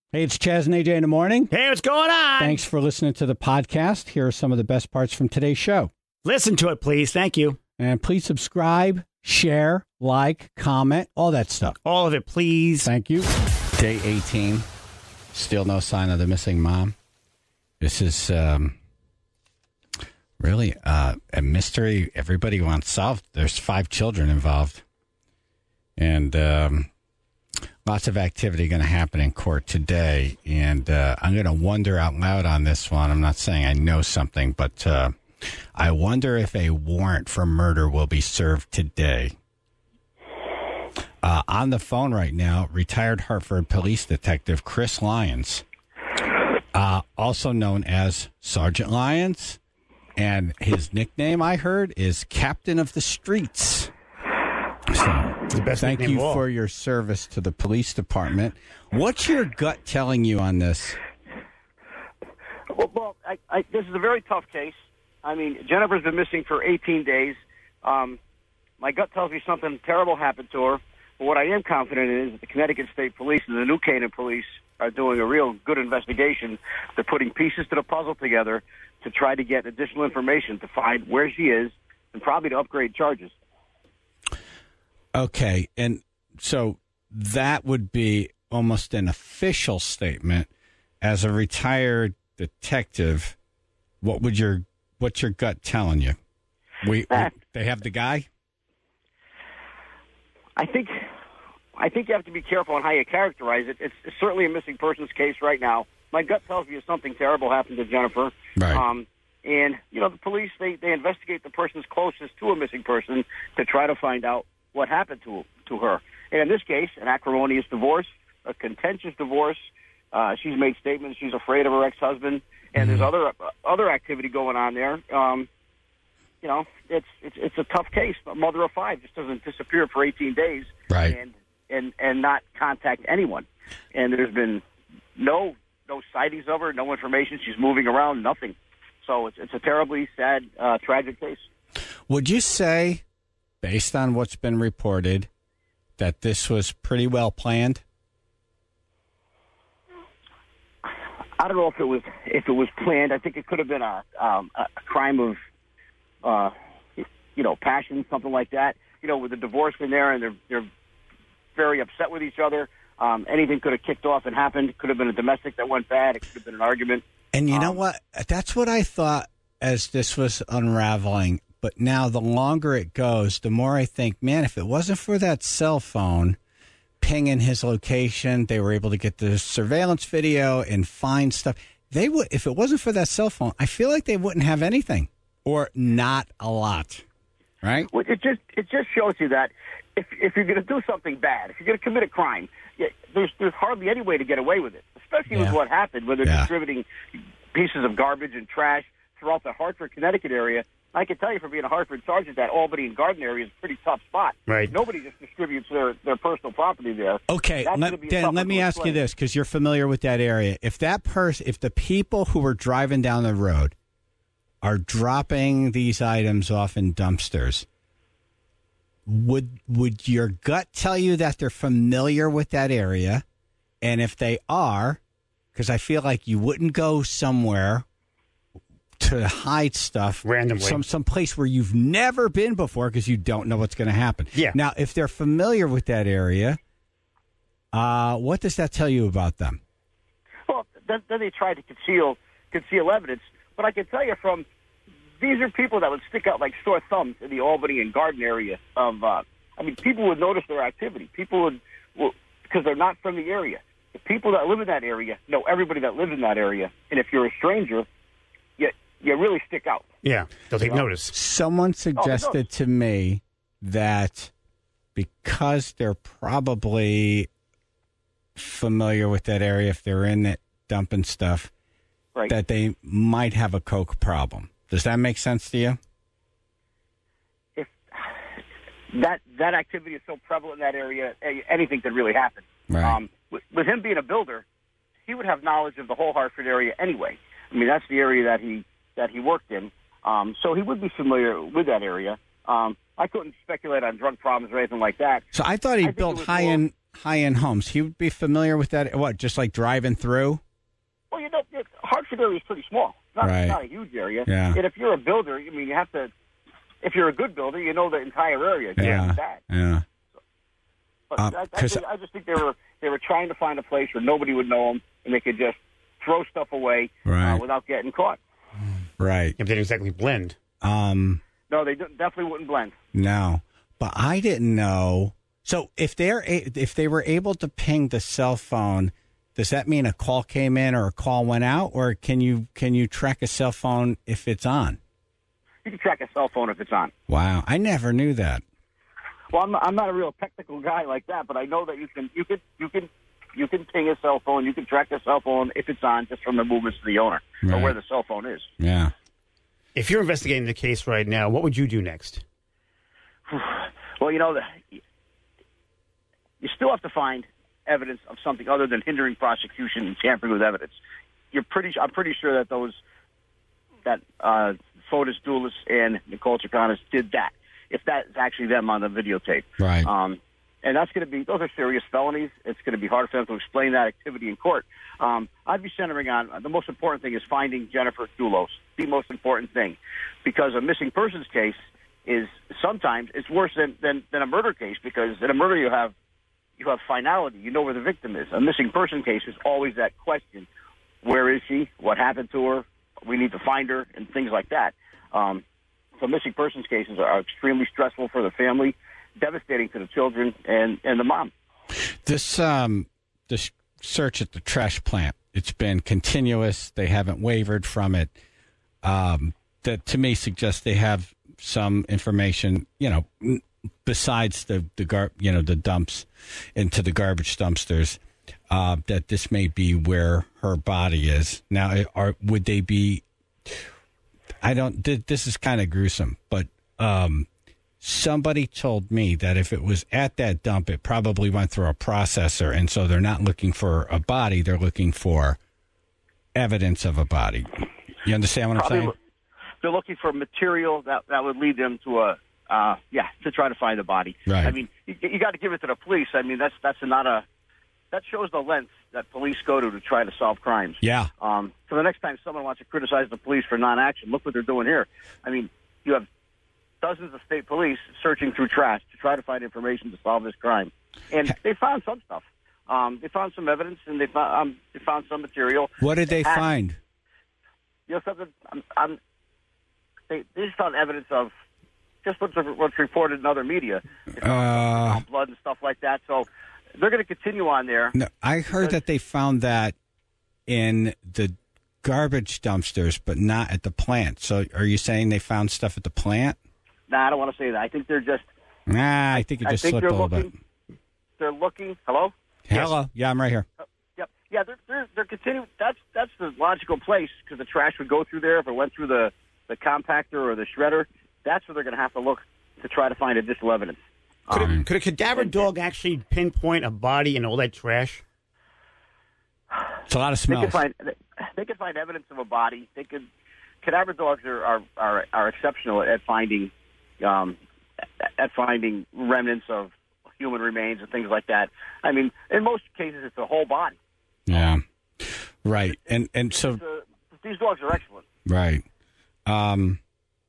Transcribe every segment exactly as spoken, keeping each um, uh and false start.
Hey, it's Chaz and A J in the morning. Hey, what's going on? Thanks for listening to the podcast. Here are some of the best parts from today's show. Listen to it, please. Thank you. And please subscribe, share, like, comment, all that stuff. All of it, please. Thank you. Day eighteen. Still no sign of the missing mom. This is um, really uh, a mystery everybody wants solved. There's five children involved. And um, lots of activity going to happen in court today. And uh, I'm going to wonder out loud on this one. I'm not saying I know something, but uh, I wonder if a warrant for murder will be served today. Uh, on the phone right now, retired Hartford police detective Chris Lyons, uh, also known as Sergeant Lyons. And his nickname, I heard, is Captain of the Streets. So, the best thank you for your service to the police department. What's your gut telling you on this? Well, well I, I, this is a very tough case. I mean, Jennifer's been missing for eighteen days. Um, my gut tells me something terrible happened to her. But what I am confident in is that the Connecticut State Police and the New Canaan Police are doing a real good investigation. They're putting pieces to the puzzle together to try to get additional information to find where she is and probably to upgrade charges. Okay, and so that would be almost an official statement. As a retired detective, what would your what's your gut telling you? We, we they have the guy? I think I think you have to be careful on how you characterize it. It's, it's certainly a missing persons case right now. My gut tells me something terrible happened to Jennifer. Right. Um, and, you know, the police, they, they investigate the persons closest to a missing person to try to find out what happened to to her. And in this case, an acrimonious divorce, a contentious divorce. Uh, she's made statements she's afraid of her ex-husband, and mm-hmm. there's other uh, other activity going on there. Um, you know, it's, it's it's a tough case. A mother of five just doesn't disappear for eighteen days right. and, and and not contact anyone. And there's been no no sightings of her, no information. She's moving around, nothing. So it's it's a terribly sad, uh, tragic case. Would you say, based on what's been reported, that this was pretty well planned? I don't know if it was if it was planned. I think it could have been a um, a crime of, uh, you know, passion, something like that. You know, with the divorce in there, and they're they're very upset with each other. Um, anything could have kicked off and happened. It could have been a domestic that went bad. It could have been an argument. And you um, know what? That's what I thought as this was unraveling. But now the longer it goes, the more I think, man, if it wasn't for that cell phone pinging his location, they were able to get the surveillance video and find stuff. They would, if it wasn't for that cell phone, I feel like they wouldn't have anything, or not a lot, right? Well, it just it just shows you that if if you're going to do something bad, if you're going to commit a crime, yeah, there's there's hardly any way to get away with it, especially yeah. with what happened, where they're yeah. distributing pieces of garbage and trash throughout the Hartford, Connecticut area. I can tell you from being a Hartford sergeant that Albany and Garden area is a pretty tough spot. Right. Nobody just distributes their, their personal property there. Okay, let, Dan, let me ask you this, because you're familiar with that area. If that person, if the people who were driving down the road are dropping these items off in dumpsters, would would your gut tell you that they're familiar with that area? And if they are, because I feel like you wouldn't go somewhere to hide stuff randomly, some some place where you've never been before because you don't know what's going to happen. Yeah. Now, if they're familiar with that area, uh, what does that tell you about them? Well, then, then they try to conceal conceal evidence. But I can tell you from these are people that would stick out like sore thumbs in the Albany and Garden area. Of uh, I mean, people would notice their activity. People would, well, because they're not from the area. The people that live in that area know everybody that lives in that area. And if you're a stranger, you you really stick out. Yeah, they'll take you know? notice. Someone suggested oh, to me that because they're probably familiar with that area, if they're in it dumping stuff, right. that they might have a coke problem. Does that make sense to you? If that that activity is so prevalent in that area, anything could really happen. Right. Um, with, with him being a builder, he would have knowledge of the whole Hartford area anyway. I mean, that's the area that he that he worked in. Um, so he would be familiar with that area. Um, I couldn't speculate on drug problems or anything like that. So I thought he I built high more, end high-end homes. He would be familiar with that. What, just like driving through? Well, you know, Hartford area is pretty small. It's not, Right. it's not a huge area. Yeah. And if you're a builder, I mean, you have to. If you're a good builder, you know the entire area. You Yeah. know that. Yeah. But Um, I, I, 'cause- think, I just think they were they were trying to find a place where nobody would know them, and they could just throw stuff away Right. uh, without getting caught. Right. If they didn't exactly blend. Um. No, they don't- definitely wouldn't blend. No, but I didn't know. So if they're a- if they were able to ping the cell phone, does that mean a call came in or a call went out, or can you can you track a cell phone if it's on? You can track a cell phone if it's on. Wow, I never knew that. Well, I'm not, I'm not a real technical guy like that, but I know that you can you can you can you can ping a cell phone, you can track a cell phone if it's on, just from the movements of the owner or Right. where the cell phone is. Yeah. If you're investigating the case right now, what would you do next? Well, you know, the, you still have to find evidence of something other than hindering prosecution and tampering with evidence. You're pretty. I'm pretty sure that those that uh, Fotis Duelis and Nicole Chicanas did that. If that's actually them on the videotape, Right. Um, and that's going to be those are serious felonies. It's going to be hard for them to explain that activity in court. Um, I'd be centering on the most important thing is finding Jennifer Duelos, the most important thing, because a missing persons case is sometimes it's worse than, than, than a murder case, because in a murder you have you have finality. You know where the victim is. A missing person case is always that question: where is she? What happened to her? We need to find her, and things like that. Um, so missing persons cases are extremely stressful for the family, devastating to the children and, and the mom. This um this search at the trash plant, it's been continuous. They haven't wavered from it. Um, that to me suggests they have some information, you know, n- besides the the gar- you know the dumps into the garbage dumpsters. Uh, that this may be where her body is now. Are would they be? I don't. th- This is kind of gruesome, but um, somebody told me that if it was at that dump, it probably went through a processor, and so they're not looking for a body; they're looking for evidence of a body. You understand what Probably I'm saying? lo- they're looking for material that, that would lead them to a uh, yeah to try to find the body. Right. I mean, you, you got to give it to the police. I mean, that's that's not a that shows the length that police go to to try to solve crimes. Yeah. Um, so the next time someone wants to criticize the police for non-action, look what they're doing here. I mean, you have dozens of state police searching through trash to try to find information to solve this crime, and they found some stuff. Um, they found some evidence, and they found um, they found some material. What did they And- find? You know something? I'm, I'm, they, they just found evidence of just what's, what's reported in other media. They found Uh, blood and stuff like that. So they're going to continue on there. no, I heard that they found that in the garbage dumpsters, but not at the plant. So, are you saying they found stuff at the plant? Nah, I don't want to say that. I think they're just. Nah, I think it I just think slipped a they're little bit. looking. They're looking. Hello. Hello. Yeah, I'm right here. Yep. Yeah, they're they're they're continuing. That's that's the logical place, because the trash would go through there if it went through the the compactor or the shredder. That's where they're going to have to look to try to find additional evidence. Could, Um, a, could a cadaver dog actually pinpoint a body in all that trash? It's a lot of They smells. could find they could find evidence of a body. They could cadaver dogs are are are, are exceptional at finding um, at finding remnants of human remains and things like that. I mean, in most cases, it's a whole body. Yeah. Right. And and so It's a- these dogs are excellent. right. Um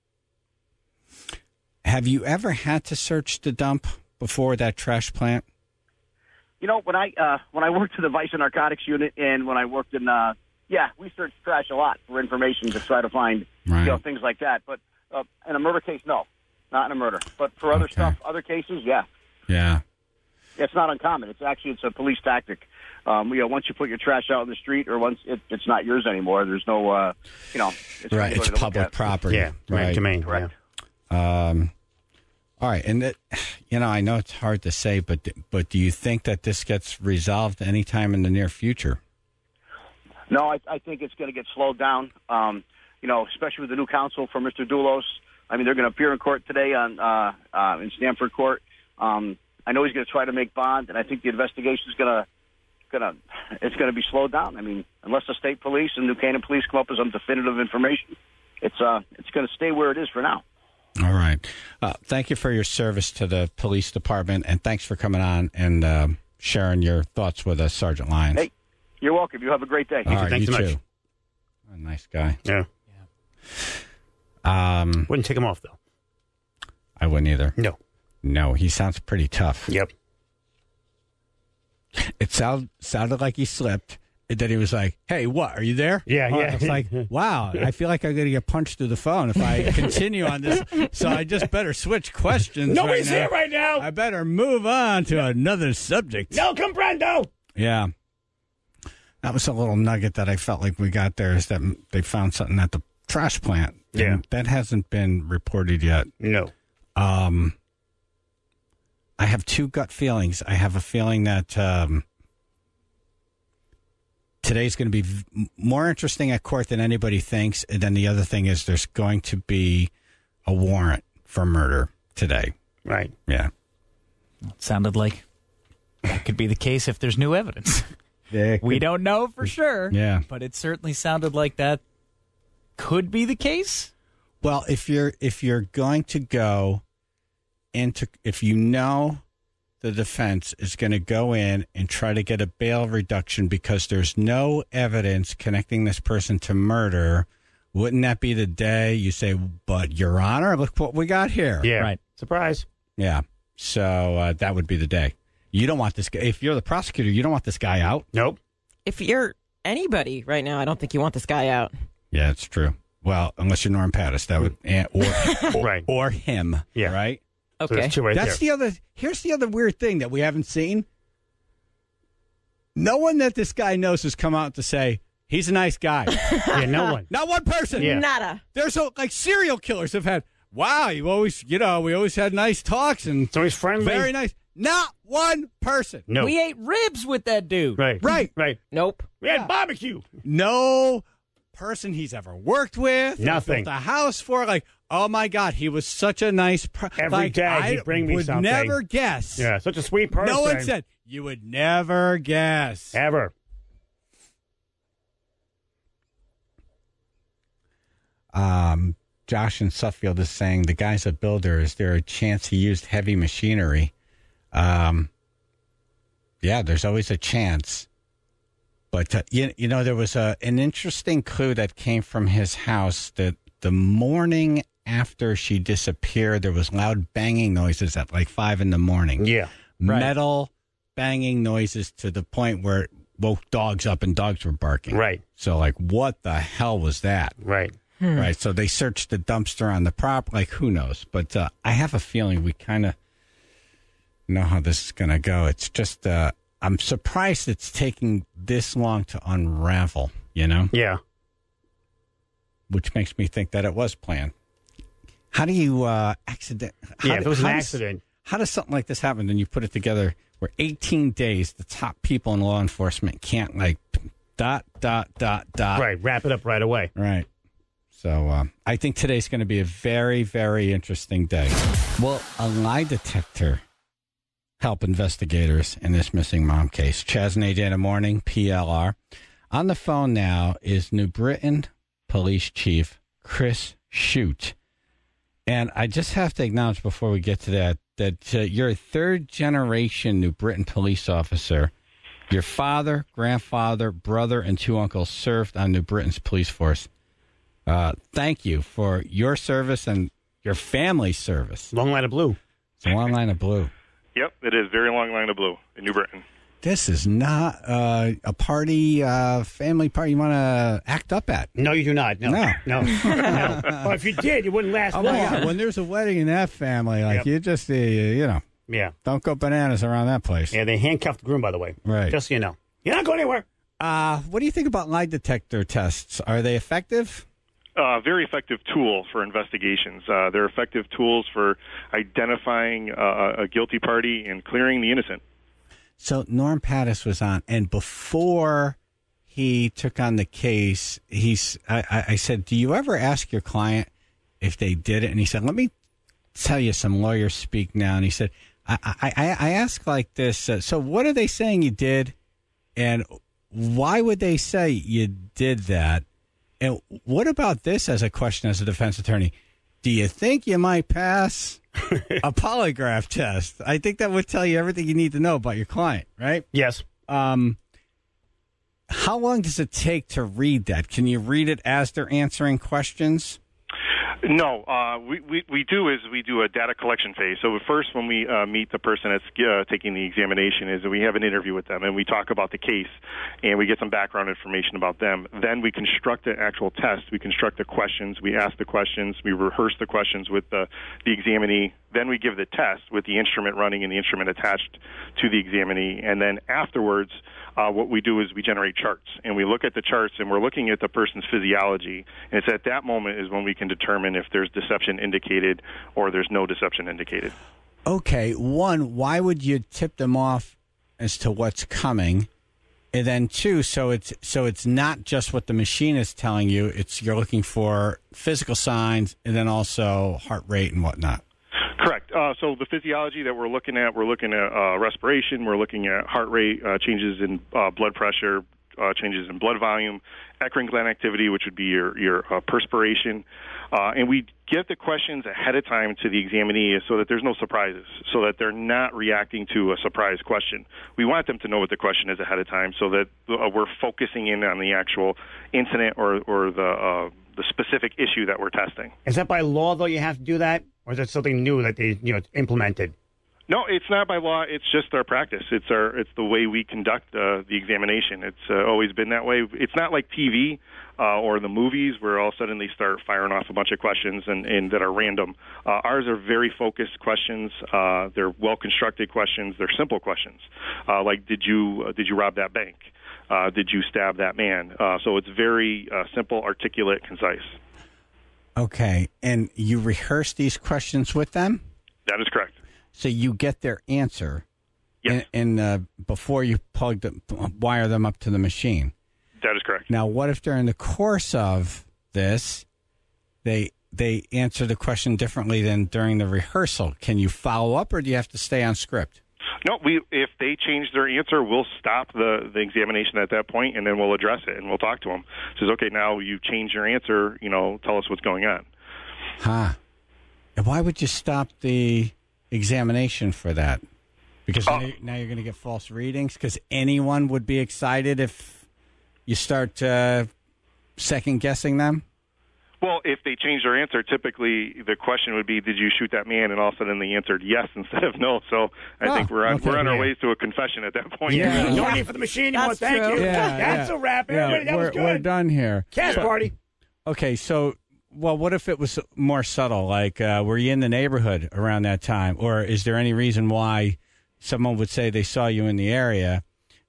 have you ever had to search the dump before that trash plant? You know, when I uh, when I worked in the Vice and Narcotics Unit, and when I worked in uh, yeah, we searched trash a lot for information to try to find Right. you know things like that. But uh, in a murder case, no, not in a murder. But for other Okay. stuff, other cases, yeah. Yeah. It's not uncommon. It's actually it's a police tactic. Um, you know, once you put your trash out in the street, or once it, it's not yours anybore, there's no, uh, you know, it's Right. It's anybody to look public at. property. Yeah, Right. domain. Correct. Um all right, and that, you know, I know it's hard to say, but but do you think that this gets resolved anytime in the near future? No, I, I think it's going to get slowed down. Um, you know, especially with the new counsel for Mister Duelos. I mean, they're going to appear in court today on uh, uh, in Stamford Court. Um, I know he's going to try to make bond, and I think the investigation is going to going to it's going to be slowed down. I mean, unless the state police and New Canaan police come up with some definitive information, it's uh it's going to stay where it is for now. All right. Uh, thank you for your service to the police department, and thanks for coming on and uh, sharing your thoughts with us, Sergeant Lyons. Hey, you're welcome. You have a great day. All right, Thanks you so much. too. A nice guy. Yeah. Um, Wouldn't take him off, though. I wouldn't either. No. No, he sounds pretty tough. Yep. It sound, sounded like he slipped. And then he was like, hey, what? Are you there? Yeah, Oh, yeah. It's like, wow, I feel like I'm going to get punched through the phone if I continue on this. So I just better switch questions. Nobody's right here right now. I better move on to another subject. No comprendo. Yeah. That was a little nugget that I felt like we got there, is that they found something at the trash plant. And Yeah. that hasn't been reported yet. No. Um, I have two gut feelings. I have a feeling that um, today's going to be v- more interesting at court than anybody thinks. And then the other thing is there's going to be a warrant for murder today. Right. Yeah. It sounded like that could be the case if there's new evidence. Yeah. We don't know for sure. Yeah. But it certainly sounded like that could be the case. Well, if you're if you're going to go into, if you know the defense is going to go in and try to get a bail reduction because there's no evidence connecting this person to murder, wouldn't that be the day you say, but Your Honor, look what we got here? Yeah. Right. Surprise. Yeah. So uh, that would be the day. You don't want this guy, if you're the prosecutor, you don't want this guy out. Nope. If you're anybody right now, I don't think you want this guy out. Yeah, it's true. Well, unless you're Norm Pattis, that would, and- or, or, Right. or him. Yeah. Right? So Okay. there's two right That's there. the other. Here's the other weird thing that we haven't seen. No one that this guy knows has come out to say he's a nice guy. Yeah, no one. Not one person. Yeah. Nada. There's so, like serial killers have had. Wow, you always, you know, we always had nice talks and So he's friendly. very nice. Not one person. No. We ate ribs with that dude. Right. Right. Right. Nope. We had barbecue. No person he's ever worked with. or Nothing. Built a house for. Like, oh my God, he was such a nice. Per- Every like, day I he'd bring me would something. never guess. Yeah, such a sweet person. No one said you would never guess. Ever. Um, Josh in Suffield is saying the guy's a builder. Is there a chance he used heavy machinery? Um, yeah, there's always a chance. But, uh, you, you know, there was a, an interesting clue that came from his house that the morning after she disappeared, there was loud banging noises at like five in the morning. Yeah. Right. Metal banging noises to the point where it woke dogs up and dogs were barking. Right. So, like, what the hell was that? Right. Right. So they searched the dumpster on the prop. Like, who knows? But uh, I have a feeling we kind of know how this is going to go. It's just, uh, I'm surprised it's taking this long to unravel, you know, Yeah. which makes me think that it was planned. How do you uh, accident? How Yeah, do- if it was an how does- accident. How does something like this happen and you put it together where eighteen days, the top people in law enforcement can't, like, dot, dot, dot, dot. Right. Wrap it up right away. Right. So uh, I think today's going to be a very, very interesting day. Will a lie detector help investigators in this missing mom case? Chaz and A J in the morning, P L R. On the phone now is New Britain Police Chief Chris Shute. And I just have to acknowledge before we get to that, that uh, you're a third-generation New Britain police officer. Your father, grandfather, brother, and two uncles served on New Britain's police force. Uh, thank you for your service and your family's service. Long line of blue. It's a long line of blue. Yep, it is very long line of blue in New Britain. This is not uh, a party, uh, family party you want to act up at. No, you do not. No. No. No. no. Well, if you did, you wouldn't last Oh, long. my God. When there's a wedding in that family, like, Yep. you just, uh, you know, Yeah. don't go bananas around that place. Yeah, they handcuffed the groom, by the way. Right. Just so you know. You're not going anywhere. Uh, what do you think about lie detector tests? Are they effective? Uh, very effective tool for investigations. Uh, they're effective tools for identifying uh, a guilty party and clearing the innocent. So Norm Pattis was on, and before he took on the case, he's. I, I, I said, "Do you ever ask your client if they did it?" And he said, "Let me tell you some lawyers speak now." And he said, "I I, I, I ask like this. Uh, so what are they saying you did, and why would they say you did that? And what about this as a question as a defense attorney? Do you think you might pass?" a polygraph test. I think that would tell you everything you need to know about your client, right? Yes. Um, how long does it take to read that? Can you read it as they're answering questions? No, uh, we, we, we do is we do a data collection phase. So first, when we uh, meet the person that's uh, taking the examination, is we have an interview with them and we talk about the case and we get some background information about them. Then we construct an actual test. We construct the questions. We ask the questions. We rehearse the questions with the, the examinee. Then we give the test with the instrument running and the instrument attached to the examinee. And then afterwards, uh, what we do is we generate charts. And we look at the charts and we're looking at the person's physiology. And it's at that moment is when we can determine if there's deception indicated or there's no deception indicated. Okay. One, why would you tip them off as to what's coming? And then two, so it's so it's not just what the machine is telling you. It's you're looking for physical signs and then also heart rate and whatnot. Correct. Uh, so the physiology that we're looking at, we're looking at uh, respiration, we're looking at heart rate, uh, changes in uh, blood pressure, uh, changes in blood volume, eccrine gland activity, which would be your, your uh, perspiration. Uh, and we get the questions ahead of time to the examinee so that there's no surprises, so that they're not reacting to a surprise question. We want them to know what the question is ahead of time so that uh, we're focusing in on the actual incident or, or the, uh, the specific issue that we're testing. Is that by law, though, you have to do that? Or is that something new that they, you know, implemented? No, it's not by law. It's just our practice. It's our, it's the way we conduct uh, the examination. It's uh, always been that way. It's not like T V uh, or the movies where all of a sudden they start firing off a bunch of questions and, and that are random. Uh, ours are very focused questions. Uh, they're well-constructed questions. They're simple questions, uh, like did you uh, did you rob that bank? Uh, did you stab that man? Uh, so it's very uh, simple, articulate, concise. Okay, and you rehearse these questions with them? That is correct. So you get their answer, yes. and, and uh, before you plug them, wire them up to the machine. That is correct. Now, what if during the course of this, they they answer the question differently than during the rehearsal? Can you follow up, or do you have to stay on script? No, we if they change their answer, we'll stop the, the examination at that point, and then we'll address it, and we'll talk to them. It says, okay, now you've changed your answer, you know, tell us what's going on. Huh. And why would you stop the examination for that? Because oh. now, now you're going to get false readings? Because anyone would be excited if you start uh, second-guessing them? Well, if they change their answer, typically the question would be, did you shoot that man? And all of a sudden they answered yes instead of no. So I oh, think we're on, okay, we're on yeah. our ways to a confession at that point. Yeah. No need for the machine anymore. That's Thank true. you. Yeah, That's yeah. a wrap. Yeah, Everybody, that we're, was good. we're done here. Cash Yeah. party. Okay, so, well, what if it was more subtle? Like, uh, were you in the neighborhood around that time? Or is there any reason why someone would say they saw you in the area?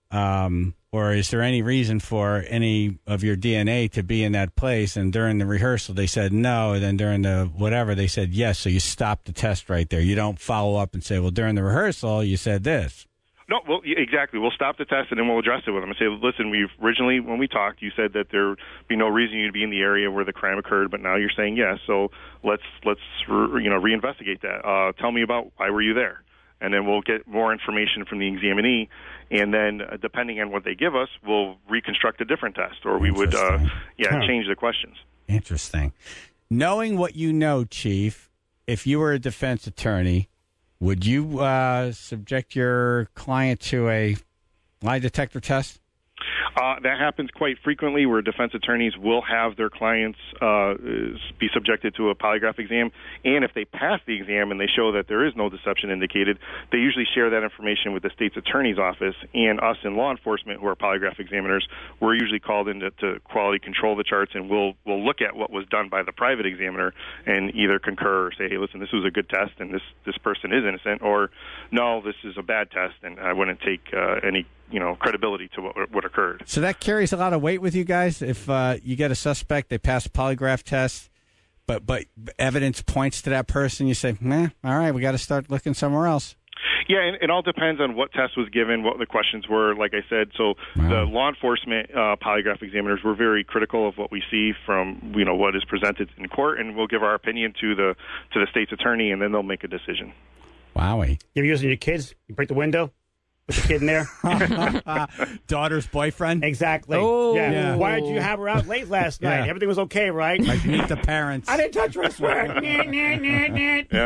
Um, or is there any reason for any of your D N A to be in that place? And during the rehearsal, they said no. And then during the whatever, they said yes. So you stop the test right there. You don't follow up and say, well, during the rehearsal, you said this. No, well, yeah, exactly. We'll stop the test and then we'll address it with them and say, listen, we've originally, when we talked, you said that there'd be no reason you'd be in the area where the crime occurred, but now you're saying yes. So let's let's re, you know reinvestigate that. Uh, tell me about why were you there, and then we'll get more information from the examinee, and then uh, depending on what they give us, we'll reconstruct a different test, or we would uh, yeah Huh. change the questions. Interesting. Knowing what you know, Chief, if you were a defense attorney, would you uh, subject your client to a lie detector test? Uh, that happens quite frequently where defense attorneys will have their clients uh, be subjected to a polygraph exam. And if they pass the exam and they show that there is no deception indicated, they usually share that information with the state's attorney's office. And us in law enforcement, who are polygraph examiners, we're usually called in to, to quality control the charts, and we'll, we'll look at what was done by the private examiner and either concur or say, hey, listen, this was a good test and this, this person is innocent, or no, this is a bad test and I wouldn't take uh, any you know, credibility to what, what occurred. So that carries a lot of weight with you guys. If uh, you get a suspect, they pass a polygraph test, but but evidence points to that person, you say, "Meh, all right, we got to start looking somewhere else." Yeah, and it all depends on what test was given, what the questions were. Like I said, so Wow. the law enforcement uh, polygraph examiners were very critical of what we see from you know what is presented in court, and we'll give our opinion to the to the state's attorney, and then they'll make a decision. Wowie. You're using your kids. You break the window. Put the kid in there. Daughter's boyfriend? Exactly. Oh. Yeah. Yeah. Why did you have her out late last night? Yeah. Everything was okay, right? Like meet the parents. I didn't touch her, I swear. Nah, nah, nah, nah. Yeah.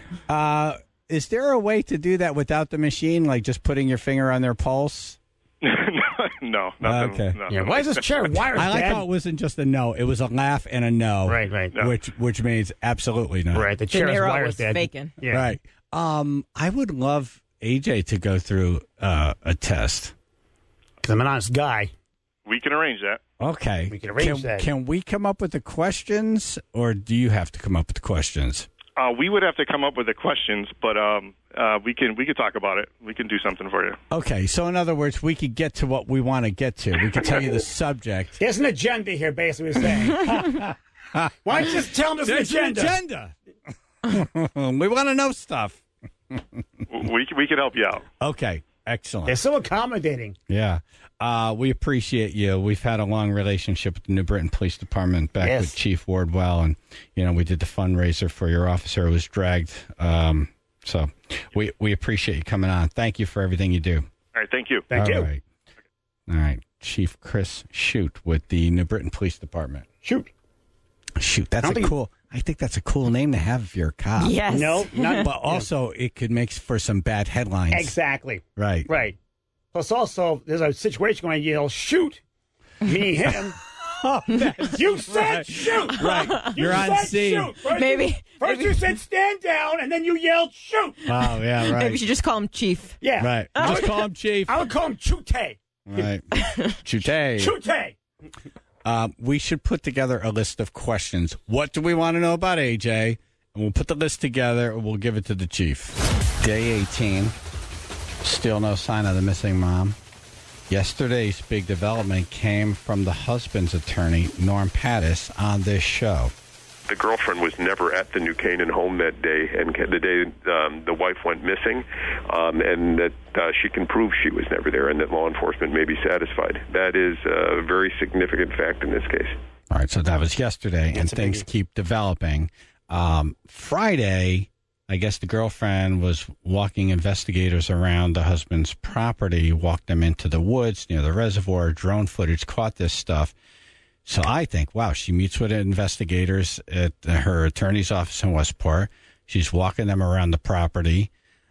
Uh, is there a way to do that without the machine, like just putting your finger on their pulse? no, nothing. Okay. nothing Yeah, why is this chair wired? I like Dad? how it wasn't just a no; it was a laugh and a no. Right, right. No. Which which means absolutely no. Right, the De chair is Niro wired. was Dad. faking. Yeah. Right. Um, I would love A J to go through uh, a test. Because I'm an honest guy. We can arrange that. Okay. We can arrange can, that. Can we come up with the questions, or do you have to come up with the questions? Uh, we would have to come up with the questions, but um, uh, we can we could talk about it. We can do something for you. Okay. So, in other words, we could get to what we want to get to. We could tell you the subject. There's an agenda here, basically, we're saying. Why don't you just tell them there's, There's an agenda? an agenda. We want to know stuff. We we could help you out. Okay. Excellent. They're so accommodating. Yeah. Uh, we appreciate you. We've had a long relationship with the New Britain Police Department back Yes. with Chief Wardwell. And, you know, we did the fundraiser for your officer who was dragged. Um, so we, we appreciate you coming on. Thank you for everything you do. All right, thank you. Thank All you. right. All right. Chief Chris Shute with the New Britain Police Department. Shoot. Shoot. That's I a don't think- cool. I think that's a cool name to have if you're a cop. Yes. No, not But also, it could make for some bad headlines. Exactly. Right. Right. Plus, also, there's a situation going to yell, shoot, me, him. You said Right. shoot. Right. You You're on said scene. shoot. First, Maybe- You, first maybe- you said stand down, and then you yelled shoot. Oh, yeah, right. Maybe you should just call him Chief. Yeah. Right. Just call him Chief. I would call him Chute. Right. Chute. Chute. Um, we should put together a list of questions. What do we want to know about A J? And we'll put the list together and we'll give it to the chief. Day eighteen. Still no sign of the missing mom. Yesterday's big development came from the husband's attorney, Norm Pattis, on this show. The girlfriend was never at the New Canaan home that day, and the day um, the wife went missing, um, and that uh, she can prove she was never there, and that law enforcement may be satisfied. That is a very significant fact in this case. All right, so that was yesterday, and a things biggie. keep developing. Um, Friday, I guess the girlfriend was walking investigators around the husband's property, walked them into the woods near the reservoir. Drone footage caught this stuff. So I think, wow, she meets with investigators at her attorney's office in Westport. She's walking them around the property.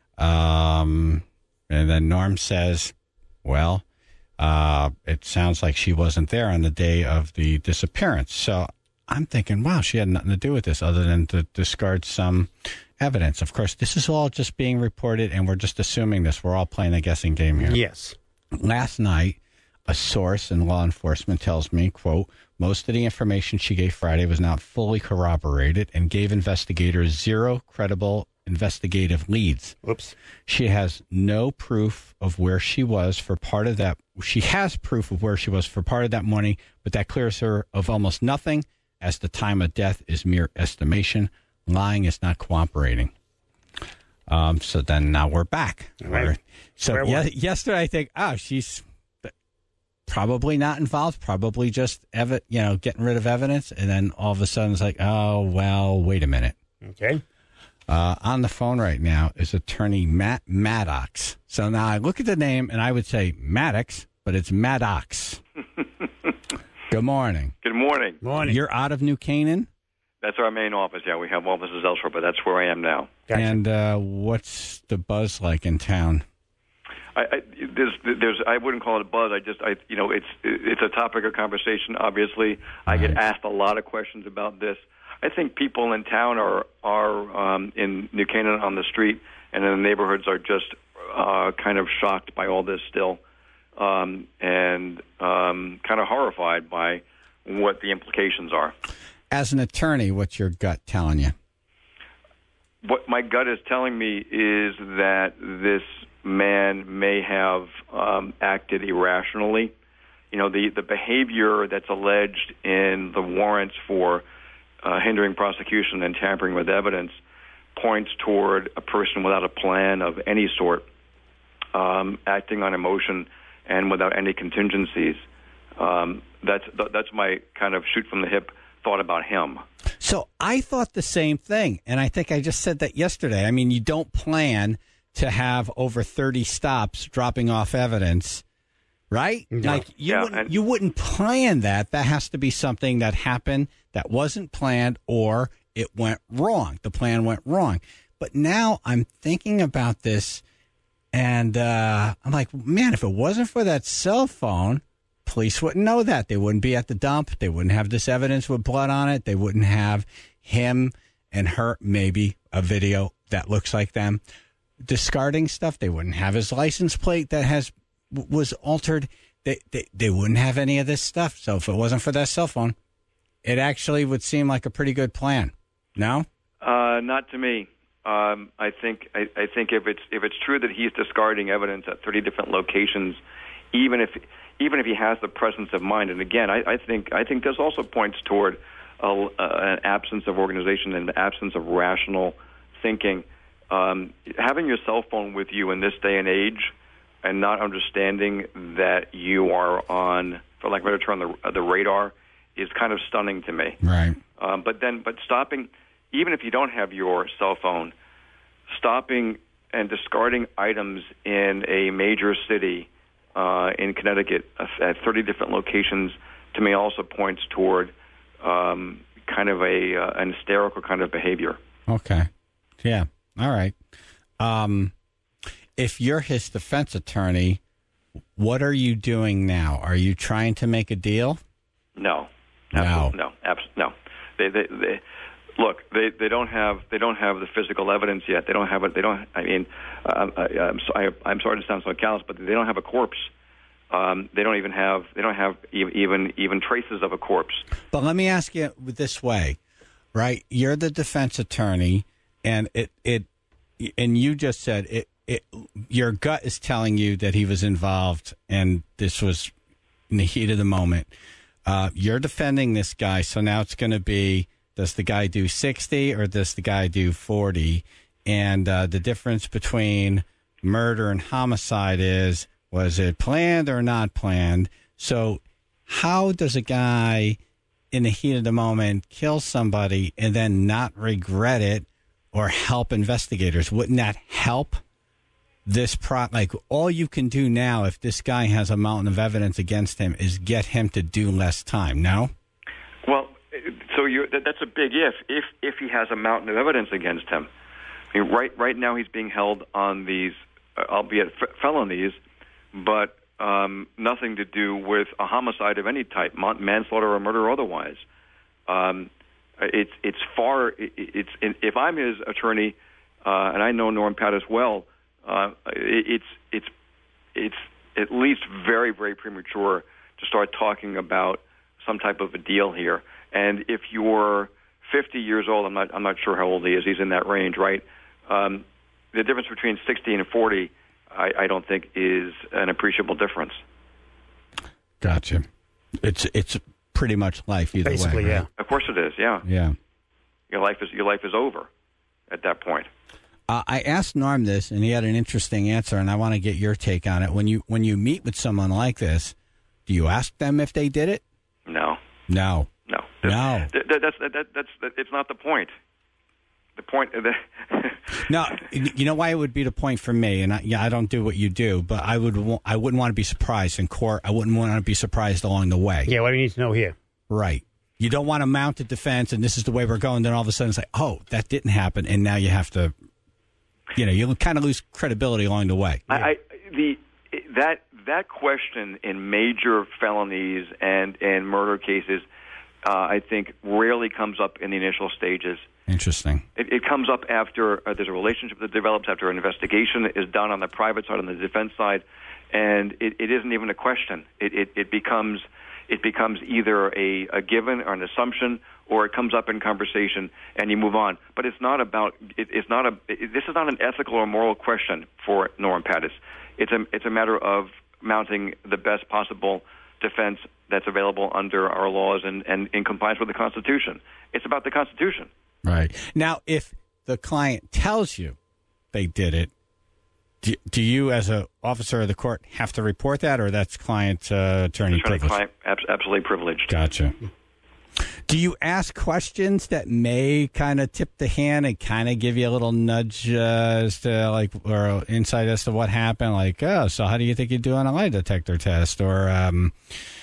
Um, and then Norm says, well, uh, it sounds like she wasn't there on the day of the disappearance. So I'm thinking, wow, she had nothing to do with this other than to discard some evidence. Of course, this is all just being reported, and we're just assuming this. We're all playing a guessing game here. Yes. Last night, a source in law enforcement tells me, quote, most of the information she gave Friday was not fully corroborated and gave investigators zero credible investigative leads. Whoops. She has no proof of where she was for part of that. She has proof of where she was for part of that morning, but that clears her of almost nothing, as the time of death is mere estimation. Lying is not cooperating. Um, so then now we're back. Right. We're- so Where ye- were- yesterday I think, oh, she's probably not involved, probably just evi- you know, getting rid of evidence. And then all of a sudden it's like, oh, well, wait a minute. Okay. Uh, on the phone right now is attorney Matt Maddox. So now I look at the name and I would say Maddox, but it's Maddox. Good morning. Good morning. Morning. You're out of New Canaan? That's our main office. Yeah, we have offices elsewhere, but that's where I am now. Gotcha. And uh, what's the buzz like in town? I, I there's there's I wouldn't call it a buzz. I just I you know it's it's a topic of conversation. Obviously, I get asked a lot of questions about this. I think people in town are are um, in New Canaan on the street and in the neighborhoods are just uh, kind of shocked by all this still, um, and um, kind of horrified by what the implications are. As an attorney, what's your gut telling you? What my gut is telling me is that this man may have um, acted irrationally. You know, the, the behavior that's alleged in the warrants for uh, hindering prosecution and tampering with evidence points toward a person without a plan of any sort, um, acting on emotion and without any contingencies. Um, that's that's my kind of shoot from the hip thought about him. So I thought the same thing, and I think I just said that yesterday. I mean, you don't plan to have over thirty stops dropping off evidence, right? No. Like you Yeah, wouldn't and- you wouldn't plan that. That has to be something that happened that wasn't planned, or it went wrong. The plan went wrong. But But now I'm thinking about this, and uh, I'm like, man, if it wasn't for that cell phone, police wouldn't know that. They wouldn't be at the dump. They wouldn't have this evidence with blood on it. They wouldn't have him and her, maybe a video that looks like them discarding stuff. They wouldn't have his license plate that has was altered. They, they they wouldn't have any of this stuff. So if it wasn't for that cell phone, it actually would seem like a pretty good plan. No? Uh, not to me. Um, I think I, I think if it's if it's true that he's discarding evidence at thirty different locations, even if even if he has the presence of mind, and again, I, I think I think this also points toward a, a, an absence of organization and an absence of rational thinking. Um, having your cell phone with you in this day and age, and not understanding that you are on, for lack of a better term, the, the radar, is kind of stunning to me. Right. Um, but then, but stopping, even if you don't have your cell phone, stopping and discarding items in a major city uh, in Connecticut at thirty different locations, to me also points toward um, kind of a uh, an hysterical kind of behavior. Okay. Yeah. All right. Um, if you're his defense attorney, what are you doing now? Are you trying to make a deal? No. No. Absolutely, no. Abs- no. They, they, they, look, they, they don't have they don't have the physical evidence yet. They don't have it. They don't. I mean, uh, I, I'm, so, I, I'm sorry to sound so callous, but they don't have a corpse. Um, they don't even have they don't have even even traces of a corpse. But let me ask you this way, right? You're the defense attorney, and it it and you just said it. It, your gut is telling you that he was involved, and this was in the heat of the moment. Uh, you're defending this guy, so now it's going to be: does the guy do sixty or does the guy do forty? And uh, the difference between murder and homicide is: was it planned or not planned? So, how does a guy in the heat of the moment kill somebody and then not regret it or help investigators? Wouldn't that help? This pro like all you can do now, if this guy has a mountain of evidence against him, is get him to do less time. No. Well, so you that, that's a big if. If if he has a mountain of evidence against him, I mean, right right now he's being held on these, uh, albeit f- felonies, but um, nothing to do with a homicide of any type, manslaughter or murder or otherwise. Um, it's it's far. It, it's if I'm his attorney, uh, and I know Norm Pattis well. Uh, it's it's it's at least very very premature to start talking about some type of a deal here. And if you're fifty years old, I'm not I'm not sure how old he is. He's in that range, right? Um, the difference between sixty and forty, I, I don't think is an appreciable difference. Gotcha. It's it's pretty much life either Basically, way. Right? yeah. Of course it is. Yeah. Yeah. Your life is your life is over at that point. Uh, I asked Norm this, and he had an interesting answer, and I want to get your take on it. When you when you meet with someone like this, do you ask them if they did it? No. No. No. No. That, that, that's that, that, that's that, it's not the point. The point. That No. You know why it would be the point for me, and I, yeah, I don't do what you do, but I would wa- I wouldn't want to be surprised in court. I wouldn't want to be surprised along the way. Yeah, what do you need to know here? Right. You don't want to mount a defense, and this is the way we're going. Then all of a sudden, it's like, oh, that didn't happen, and now you have to. You know, you kind of lose credibility along the way. I, I the that that question in major felonies and and murder cases, uh, I think, rarely comes up in the initial stages. Interesting. It, it comes up after uh, there's a relationship that develops, after an investigation is done on the private side, on the defense side, and it, it isn't even a question. It, it, it becomes it becomes either a, a given or an assumption, or it comes up in conversation and you move on. But it's not about it, it's not a it, this is not an ethical or moral question for Norm Pattis. It's a it's a matter of mounting the best possible defense that's available under our laws and, and in compliance with the Constitution. It's about the Constitution. Right. Now, if the client tells you they did it, do, do you, as an officer of the court, have to report that, or that's client uh, attorney privilege? Client, absolutely privileged. Gotcha. Do you ask questions that may kind of tip the hand and kind of give you a little nudge uh, as to, like, or insight as to what happened? Like, oh, so how do you think you do on a lie detector test? Or, um,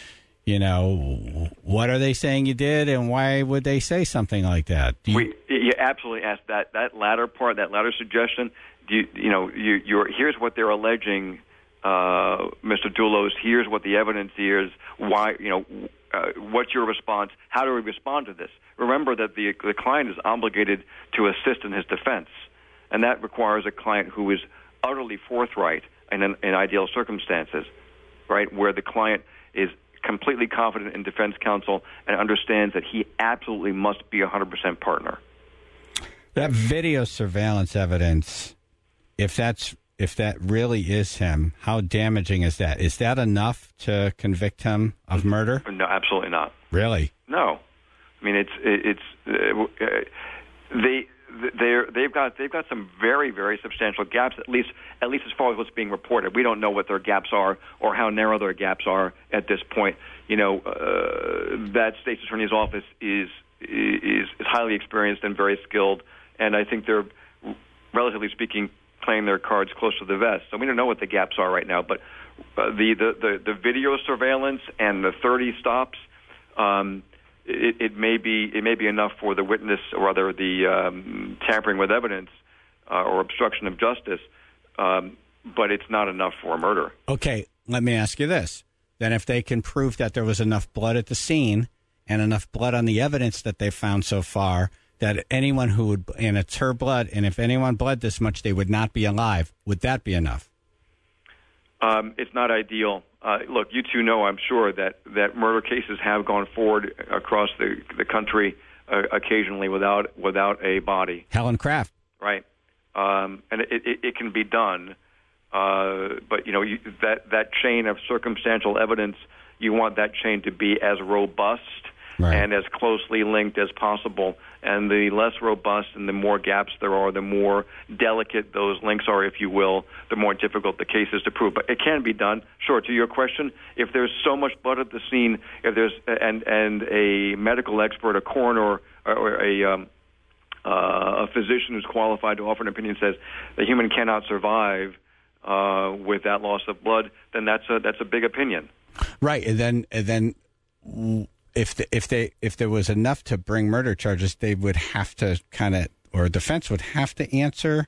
you know, what are they saying you did, and why would they say something like that? Do you, we you absolutely asked that that latter part, that latter suggestion. Do you, you know, you, you're here's what they're alleging, uh, Mister Doulos. Here's what the evidence is. Why, you know, uh, what's your response? How do we respond to this? Remember that the the client is obligated to assist in his defense, and that requires a client who is utterly forthright in, in ideal circumstances, right, where the client is completely confident in defense counsel and understands that he absolutely must be a one hundred percent partner. That video surveillance evidence, if that's if that really is him, how damaging is that? Is that enough to convict him of murder? No, absolutely not. Really? No. I mean, it's it's uh, they they're they've got they've got some very very substantial gaps, at least at least as far as what's being reported. We don't know what their gaps are or how narrow their gaps are at this point. You know, uh, that state's attorney's office is is is highly experienced and very skilled, and I think they're, relatively speaking, playing their cards close to the vest. So we don't know what the gaps are right now, but uh, the, the the the video surveillance and the thirty stops. Um, It, it may be it may be enough for the witness, or rather the um, tampering with evidence uh, or obstruction of justice, um, but it's not enough for a murder. Okay, let me ask you this. Then if they can prove that there was enough blood at the scene and enough blood on the evidence that they've found so far, that anyone who would, and it's her blood, and if anyone bled this much, they would not be alive, would that be enough? Um, it's not ideal. Uh, look, you two know, I'm sure, that, that murder cases have gone forward across the the country uh, occasionally without without a body. Helen Craft, right? Um, and it, it, it can be done, uh, but you know you, that that chain of circumstantial evidence, you want that chain to be as robust right. and as closely linked as possible. And the less robust and the more gaps there are, the more delicate those links are, if you will, the more difficult the case is to prove. But it can be done. Sure, to your question, if there's so much blood at the scene, if there's and and a medical expert, a coroner, or, or a um, uh, a physician who's qualified to offer an opinion says the human cannot survive uh, with that loss of blood, then that's a that's a big opinion. Right, and then and then. If the, if they if there was enough to bring murder charges, they would have to kind of, or defense would have to answer,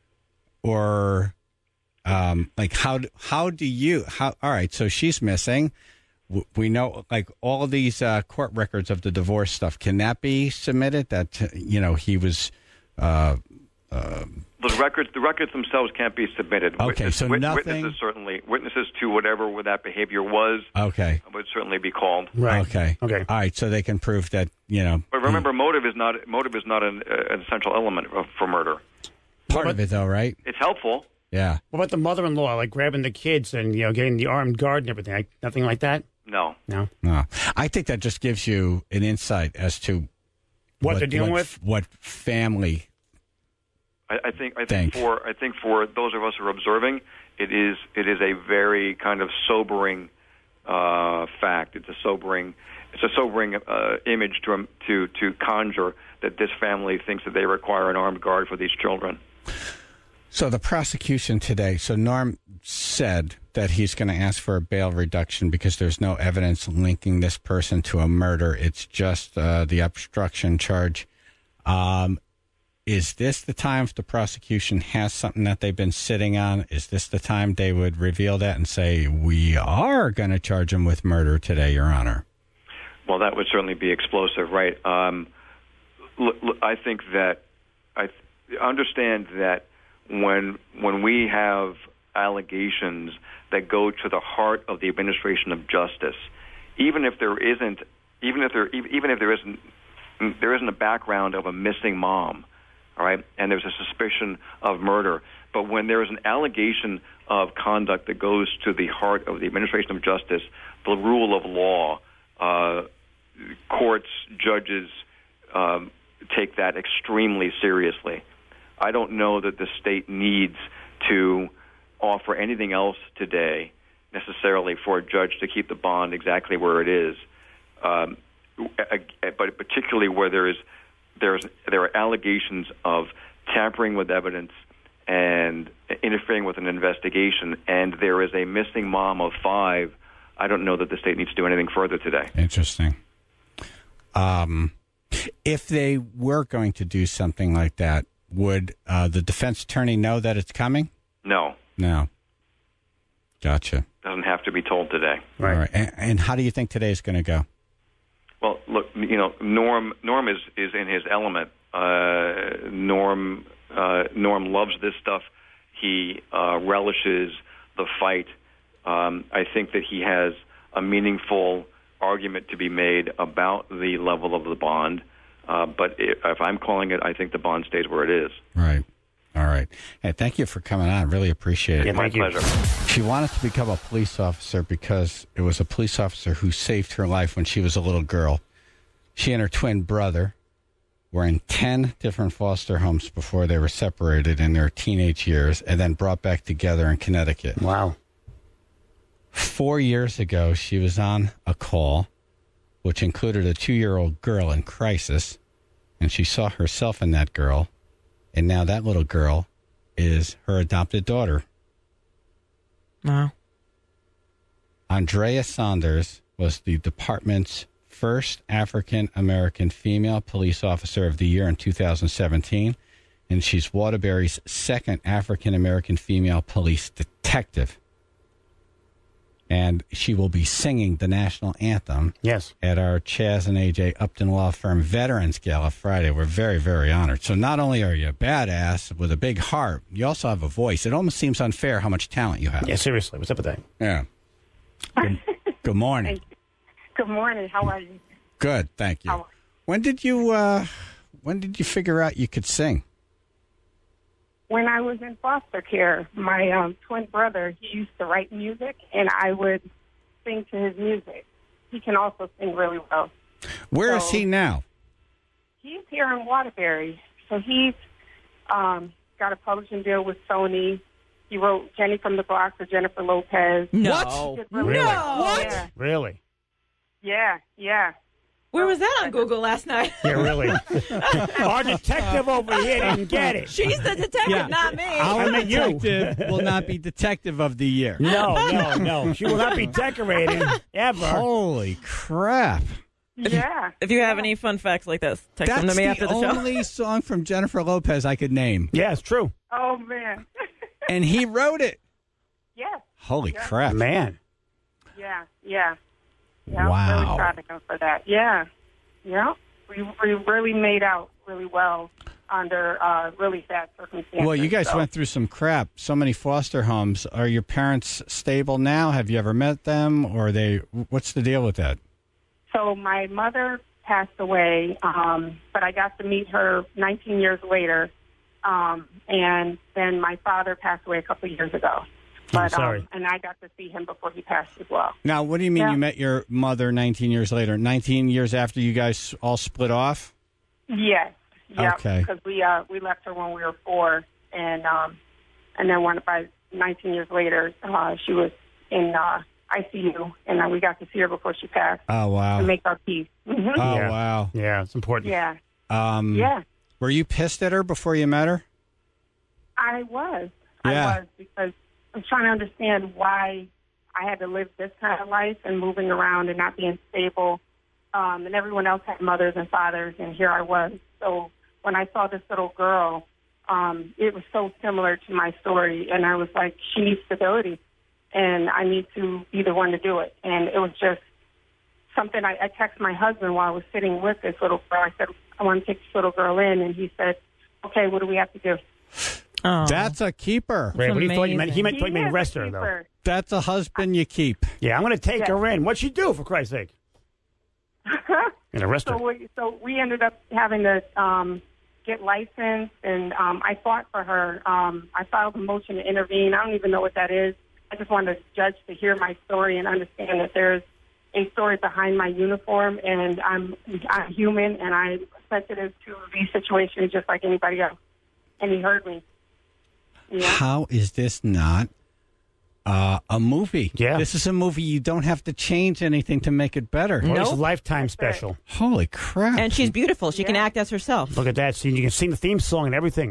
or um, like how do, how do you how all right? So she's missing. We know like all these uh, court records of the divorce stuff. Can that be submitted? That you know he was. Uh, uh, The records, the records themselves can't be submitted. Okay, Witness, so wit- nothing. Witnesses certainly, witnesses to whatever that behavior was. Okay, would certainly be called. Right. Okay. Okay. All right. So they can prove that you know. But remember, he, motive is not motive is not an, uh, an essential element of, for murder. Part of it, though, right? It's helpful. Yeah. What about the mother-in-law, like grabbing the kids and you know getting the armed guard and everything? Like, nothing like that. No. No. No. I think that just gives you an insight as to what, what they're dealing what, with. What family. I, I think I Think. think for I think for those of us who are observing, it is it is a very kind of sobering uh, fact. It's a sobering it's a sobering uh, image to to to conjure that this family thinks that they require an armed guard for these children. So the prosecution today. So Norm said that he's going to ask for a bail reduction because there's no evidence linking this person to a murder. It's just uh, the obstruction charge. Um, Is this the time if the prosecution has something that they've been sitting on? Is this the time they would reveal that and say, we are going to charge him with murder today, Your Honor? Well, that would certainly be explosive, right? Um, l- l- I think that I th- understand that when when we have allegations that go to the heart of the administration of justice, even if there isn't, even if there, even if there isn't, there isn't a background of a missing mom. All right, and there's a suspicion of murder. But when there is an allegation of conduct that goes to the heart of the administration of justice, the rule of law, uh, courts, judges um, take that extremely seriously. I don't know that the state needs to offer anything else today necessarily for a judge to keep the bond exactly where it is, um, but particularly where there is There's, there are allegations of tampering with evidence and interfering with an investigation, and there is a missing mom of five I don't know that the state needs to do anything further today. Interesting. Um, if they were going to do something like that, would uh, the defense attorney know that it's coming? No. No. Gotcha. Doesn't have to be told today. Right. All right. And, and how do you think today's going to go? Well, look, you know, Norm Norm is, is in his element. Uh, Norm uh, Norm loves this stuff. He uh, relishes the fight. Um, I think that he has a meaningful argument to be made about the level of the bond. Uh, but if, if I'm calling it, I think the bond stays where it is. Right. All right. Hey, thank you for coming on. Really appreciate it. Yeah, my pleasure. She wanted to become a police officer because it was a police officer who saved her life when she was a little girl. She and her twin brother were in ten different foster homes before they were separated in their teenage years and then brought back together in Connecticut. Wow. Four years ago, she was on a call, which included a two-year-old girl in crisis, and she saw herself in that girl. And now that little girl is her adopted daughter. Wow. Andrea Saunders was the department's first African-American female police officer of the year in two thousand seventeen, and she's Waterbury's second African-American female police detective. And she will be singing the national anthem yes. at our Chaz and A J Upton Law Firm Veterans Gala Friday. We're very, very honored. So not only are you a badass with a big heart, you also have a voice. It almost seems unfair how much talent you have. Yeah, seriously. What's up with that? Yeah. Good, good morning. Good morning. How are you? Good, thank you. How- When did you uh, when did you figure out you could sing? When I was in foster care, my um, twin brother, he used to write music, and I would sing to his music. He can also sing really well. Where so, is he now? He's here in Waterbury. So he's um, got a publishing deal with Sony. He wrote Jenny from the Block for Jennifer Lopez. No. What? Really No. well. What? Yeah, Really? yeah. yeah. Where was that on Google last night? Yeah, really. Our detective over here didn't get it. She's the detective, Yeah. not me. Our I meant you. detective will not be detective of the year. No, no, no. She will not be decorated ever. Holy crap. Yeah. If you have any fun facts like this, text That's them to me the after the show. only song from Jennifer Lopez I could name. Yeah, it's true. Oh, man. And he wrote it. Yes. Holy Yeah. crap. Man. Yeah, yeah. Yeah, Wow. I'm really proud of him for that. Yeah. Yeah. We, we really made out really well under uh, really sad circumstances. Well, you guys so. went through some crap. So many foster homes. Are your parents stable now? Have you ever met them? Or are they, what's the deal with that? So my mother passed away, um, but I got to meet her nineteen years later. Um, and then my father passed away a couple of years ago. But, sorry. Um, and I got to see him before he passed as well. Now, what do you mean Yeah. you met your mother nineteen years later? nineteen years after you guys all split off? Yes. Yeah. Okay. Because we uh, we left her when we were four, and um, and then one by nineteen years later, uh, she was in uh, I C U, and then we got to see her before she passed Oh, wow. to make our peace. Mhm. Oh, Yeah. wow. Yeah, it's important. Yeah. Um, Yeah. Were you pissed at her before you met her? I was. Yeah. I was because I'm trying to understand why I had to live this kind of life and moving around and not being stable. Um, and everyone else had mothers and fathers, and here I was. So when I saw this little girl, um, it was so similar to my story, and I was like, she needs stability, and I need to be the one to do it. And it was just something I, I texted my husband while I was sitting with this little girl. I said, I want to take this little girl in, and he said, okay, what do we have to do? Oh. That's a keeper. Right, what do you thought you meant? He meant, He thought you meant is arrest a her, though. keeper. That's a husband you keep. Yeah, I'm going to take Yes. her in. What'd she do, for Christ's sake? And arrest her. So we, so we ended up having to um, get licensed, and um, I fought for her. Um, I filed a motion to intervene. I don't even know what that is. I just wanted the judge to hear my story and understand that there's a story behind my uniform, and I'm I'm human, and I'm sensitive to these situations just like anybody else. And he heard me. Yeah. How is this not uh, a movie? Yeah. This is a movie. You don't have to change anything to make it better. Well, it's a Nope. Lifetime special. Holy crap. And she's beautiful. She can Yeah. act as herself. Look at that. See, you can sing the theme song and everything.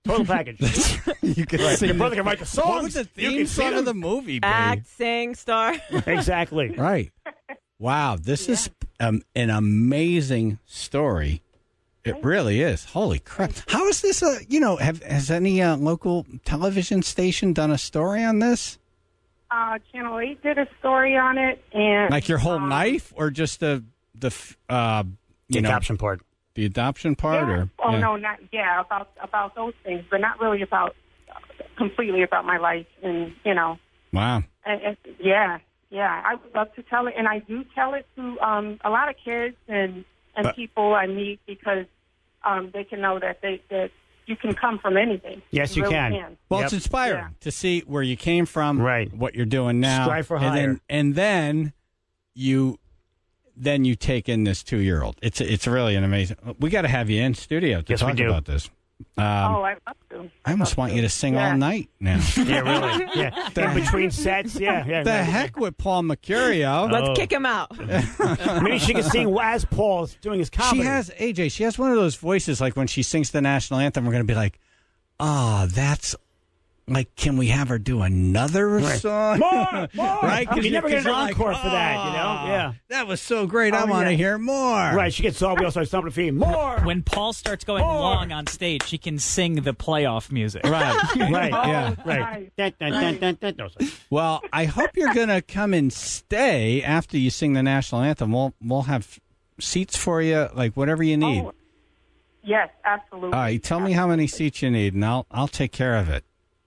Total package. You can Right. sing Your brother the- can write the songs. What was the You theme can song sing of the them. movie, babe? Act, sing, star. Exactly. Right. Wow, this is um, an amazing story. It really is. Holy crap! How is this? Uh, you know, have has any uh, local television station done a story on this? Uh, Channel eight did a story on it, and Like your whole um, life, or just the the f- uh, The you know, adoption part. the adoption part, Yeah. or Oh yeah. no, not yeah about about those things, but not really about completely about my life, and you know, Wow. and, and, yeah, yeah. I would love to tell it, and I do tell it to um, a lot of kids and and But- people I meet because um, they can know that they that you can come from anything. Yes, you really can. Well, Yep. it's inspiring Yeah. to see where you came from, Right. what you're doing now, Strive for and higher. then and then you then you take in this two year old. It's it's really an amazing. We got to have you in studio to Yes, we talk do. about this. Um, Oh, I love to. I almost want you to sing Yeah. all night now. Yeah, really. Yeah. In between sets. Yeah. yeah. the heck with Paul Mercurio. Let's Oh. kick him out. Maybe she can sing as Paul's doing his comedy. She has A J. She has one of those voices like when she sings the national anthem. We're going to be like, "Ah, that's like, can we have her do another Right. song? More, more. Right? You never get an 'cause you're like, encore for that, you know? "Ah, Yeah. that was so great. I Oh, want to yeah. hear more." Right. She gets all. We also stomping feet. More. When Paul starts going More. long on stage, she can sing the playoff music. Right. Right. Yeah. Right. Dun, dun, dun, dun, dun. No, sorry. Well, I hope you're going to come and stay after you sing the national anthem. We'll we'll have seats for you, like whatever you need. Oh, yes, absolutely. All right, tell me how many seats you need, and I'll I'll take care of it.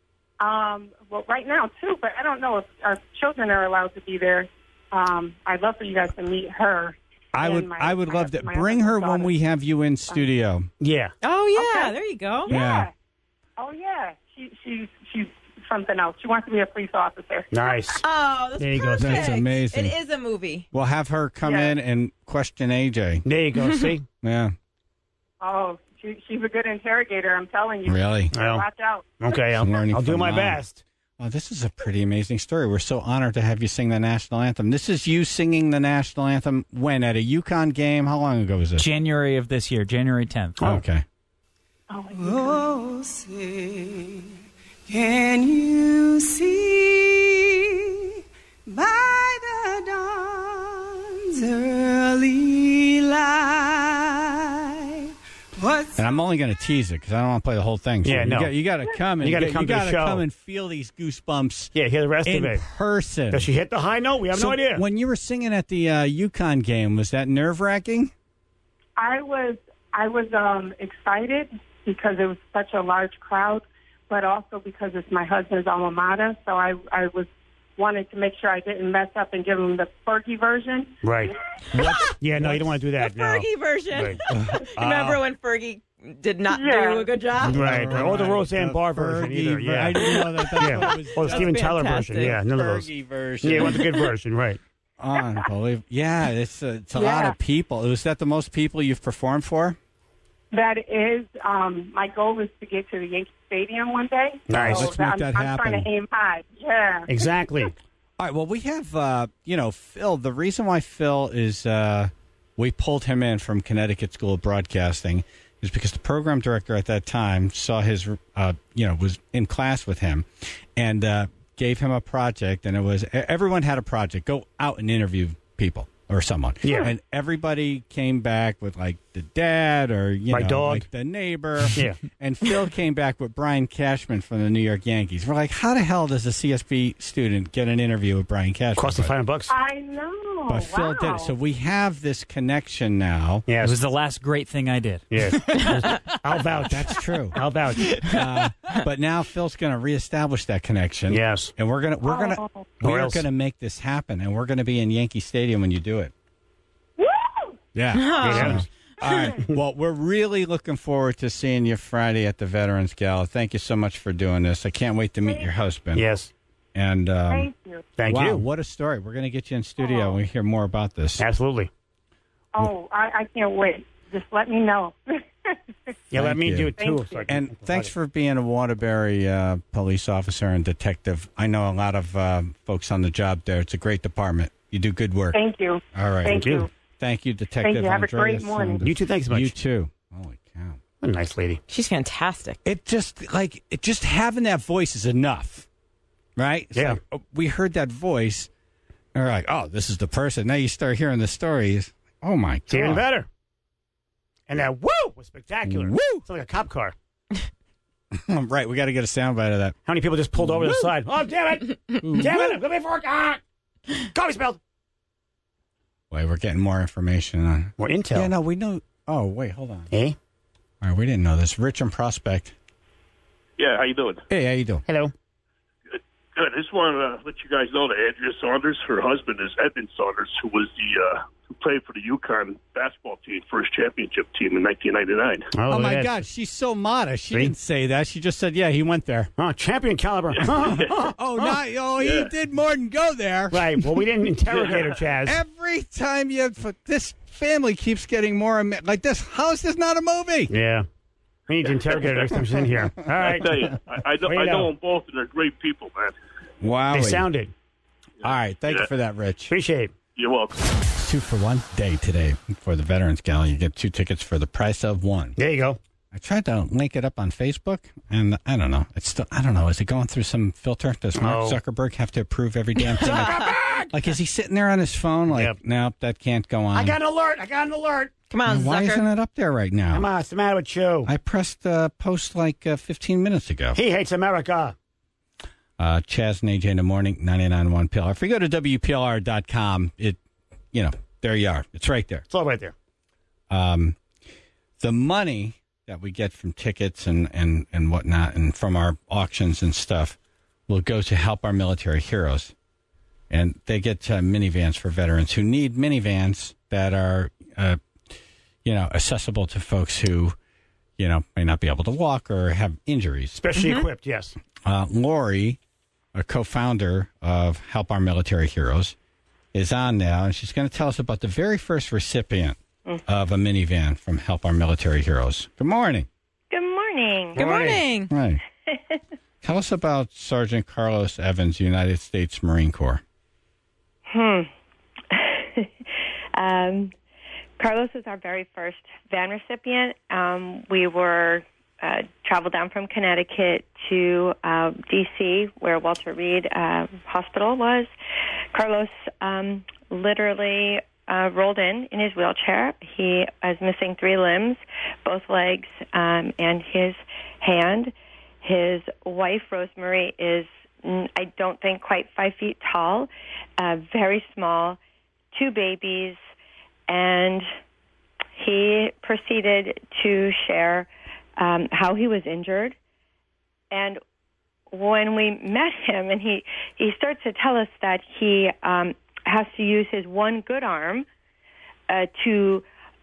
Um, well, right now too, but I don't know if our children are allowed to be there. Um, I'd love for you guys to meet her. I and would my- I would my- love to my bring other her when daughter. we have you in studio. Yeah. Oh, yeah. Okay. There you go. Yeah. Yeah. Oh yeah. She she's she's something else. She wants to be a police officer. Nice. Oh, that's There you go. perfect. That's amazing. It is a movie. We'll have her come Yeah. in and question A J. There you go. See. Yeah, Oh, she, she's a good interrogator. I'm telling you. really. Well, Watch out. okay. I'll, Learning I'll do from my Mom. best. Well, this is a pretty amazing story. We're so honored to have you sing the national anthem. This is you singing the national anthem when? At a UConn game? How long ago was this? January of this year, January tenth. Oh, okay. Oh, Oh, say, can you see by the dawn's early light? What's And I'm only going to tease it because I don't want to play the whole thing. So Yeah, you no. Got, you got to come and You gotta get- come you to the gotta show. come and feel these goosebumps Yeah. Hear the rest in of it. person. Does she hit the high note? We have So no idea. When you were singing at the uh, UConn game, was that nerve wracking? I was I was um, excited because it was such a large crowd, but also because it's my husband's alma mater. So I I was wanted to make sure I didn't mess up and give him the Fergie version. Right. Yeah. No, you don't want to do that. The No. Fergie version. Right. Remember when Fergie did not Yeah. do a good job? Right. right. Or the Roseanne The Barr version Fergie either. ver- Yeah. I didn't know that. That's Yeah. what it was. Or the Steven Tyler version. fantastic. Yeah. None of those. Fergie version. Yeah. You want the good version. Right. Unbelievable. Yeah, it's a, it's a Yeah. lot of people. Was that the most people you've performed for? That is, um, my goal is to get to the Yankee Stadium one day. Nice. So Let's make I'm, that I'm happen. trying to aim high. Yeah. Exactly. All right. Well, we have, uh, you know, Phil. The reason why Phil is, uh, we pulled him in from Connecticut School of Broadcasting is because the program director at that time saw his, uh, you know, was in class with him and uh, gave him a project. And it was, everyone had a project. Go out and interview people or someone. Yeah. And everybody came back with like the dad or, you My know, dog. like the neighbor. Yeah. And Phil came back with Brian Cashman from the New York Yankees. We're like, how the hell does a C S B student get an interview with Brian Cashman? Cost you five hundred bucks. I know. But Phil did wow. it. So we have this connection now. Yes. It was the last great thing I did. Yes. I'll vouch. That's true. I'll vouch. Uh, but now Phil's going to reestablish that connection. Yes. And we're gonna we're gonna Oh. we Or are else- gonna make this happen, and we're gonna be in Yankee Stadium when you do it. Woo! Yeah. Yeah. So, all right. Well, we're really looking forward to seeing you Friday at the Veterans Gala. Thank you so much for doing this. I can't wait to meet your husband. Yes. And um, Thank you. Thank wow, you. what a story! We're gonna get you in studio Oh. and we hear more about this. Absolutely. Oh, I, I can't wait. Just let me know. Yeah, let Thank me you. do it too. Thank so I can- And thanks for being a Waterbury uh, police officer and detective. I know a lot of uh, folks on the job there. It's a great department. You do good work. Thank you. All right. Thank you. you. Thank you, Detective Thank you. Have a great Andreas morning. Saunders. You too. Thanks so much. You too. Holy cow. A nice lady. She's fantastic. It just, like, it just having that voice is enough, right? It's Yeah. like, oh, we heard that voice, and we're like, oh, this is the person. Now you start hearing the stories. Oh, my God. It's even better. And that woo was spectacular. Woo! It's like a cop car. Right, we got to get a soundbite of that. How many people just pulled over to the side? Oh, damn it. Damn it. I'm going to be for ah. Coffee spilled. Wait, we're getting more information on. More intel. Yeah, no, we know. Oh, wait, hold on. Eh? All right, we didn't know this. Rich and Prospect. Yeah, how you doing? Hey, how you doing? Hello. Good. Good. I just wanted to let you guys know that Andrea Saunders, her husband is Edmund Saunders, who was the uh, who played for the UConn basketball team, first championship team in nineteen ninety-nine. Oh, Oh, my yes. God, she's so modest. She See? didn't say that. She just said, yeah, he went there. Oh, champion caliber. Oh, not, oh, he Yeah. did more than go there. Right. Well, we didn't interrogate her, Chaz. Every time you, this family keeps getting more, ama- like this, how is this not a movie? Yeah. We need to interrogate her next time she's in here. All right. I tell you, I, I, know, Way to I know go. them both, and they're great people, man. Wow. They sounded. All right, thank you Yeah. for that, Rich. Appreciate it. You're welcome. Two for one day today for the Veterans Gala. You get two tickets for the price of one. There you go. I tried to link it up on Facebook, and I don't know. It's still, I don't know. Is it going through some filter? Does Mark Oh. Zuckerberg have to approve every damn thing? Like, is he sitting there on his phone? Like, Yep. nope, that can't go on. I got an alert. I got an alert. Come on, Why Zucker. isn't it up there right now? Come on. What's the matter with you? I pressed uh, post like uh, fifteen minutes ago. He hates America. Uh, Chaz and A J in the morning, ninety-nine point one P L R. If you go to W P L R dot com, it, you know, there you are. It's right there. It's all right there. Um, the money that we get from tickets and, and, and whatnot and from our auctions and stuff will go to help our military heroes. And they get uh, minivans for veterans who need minivans that are, uh, you know, accessible to folks who, you know, may not be able to walk or have injuries. Specially equipped, yes. Uh, Lori, a co-founder of Help Our Military Heroes, is on now, and she's going to tell us about the very first recipient of a minivan from Help Our Military Heroes. Good morning. Good morning. Good morning. Right. Tell us about Sergeant Carlos Evans, United States Marine Corps. Hmm. um, Carlos was our very first van recipient. Um, we were uh, traveled down from Connecticut to uh, D C, where Walter Reed uh, Hospital was. Carlos um, literally uh, rolled in in his wheelchair. He was missing three limbs, both legs, um, and his hand. His wife, Rosemary, is, I don't think, quite five feet tall, uh, very small, two babies, and he proceeded to share um, how he was injured. And when we met him, and he, he starts to tell us that he um, has to use his one good arm uh, to